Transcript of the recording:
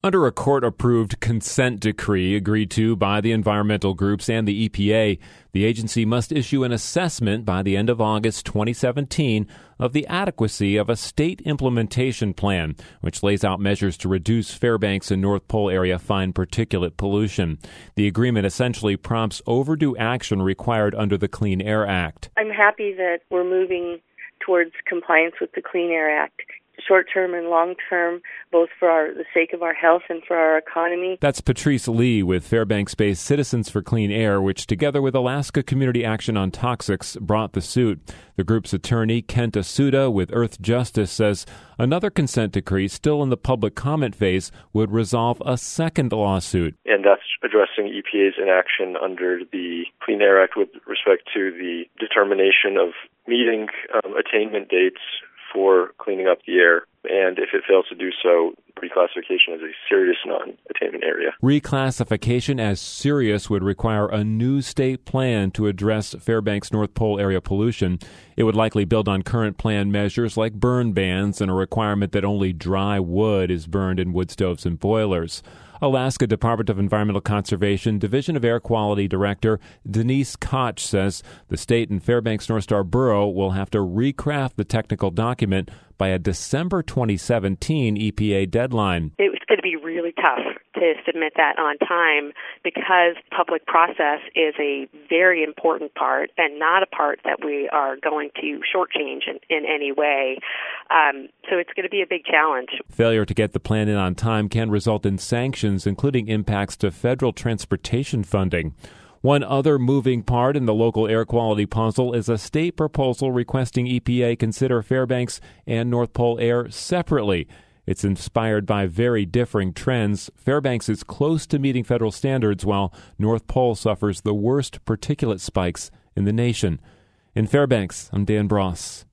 Under a court-approved consent decree agreed to by the environmental groups and the EPA, the agency must issue an assessment by the end of August 2017 of the adequacy of a state implementation plan, which lays out measures to reduce Fairbanks and North Pole area fine particulate pollution. The agreement essentially prompts overdue action required under the Clean Air Act. I'm happy that we're moving towards compliance with the Clean Air Act, short-term and long-term, both for the sake of our health and for our economy. That's Patrice Lee with Fairbanks-based Citizens for Clean Air, which together with Alaska Community Action on Toxics brought the suit. The group's attorney, Kent Asuda with Earth Justice, says another consent decree still in the public comment phase would resolve a second lawsuit. And that's addressing EPA's inaction under the Clean Air Act with respect to the determination of meeting attainment dates for cleaning up the air, and if it fails to do so, reclassification as a serious non-attainment area. Reclassification as serious would require a new state plan to address Fairbanks North Pole area pollution. It would likely build on current plan measures like burn bans and a requirement that only dry wood is burned in wood stoves and boilers. Alaska Department of Environmental Conservation Division of Air Quality Director Denise Koch says the state and Fairbanks North Star Borough will have to recraft the technical document by a December 2017 EPA deadline. It was going to be really tough to submit that on time because public process is a very important part and not a part that we are going to shortchange in any way. So it's going to be a big challenge. Failure to get the plan in on time can result in sanctions, including impacts to federal transportation funding. One other moving part in the local air quality puzzle is a state proposal requesting EPA consider Fairbanks and North Pole air separately. It's inspired by very differing trends. Fairbanks is close to meeting federal standards, while North Pole suffers the worst particulate spikes in the nation. In Fairbanks, I'm Dan Bross.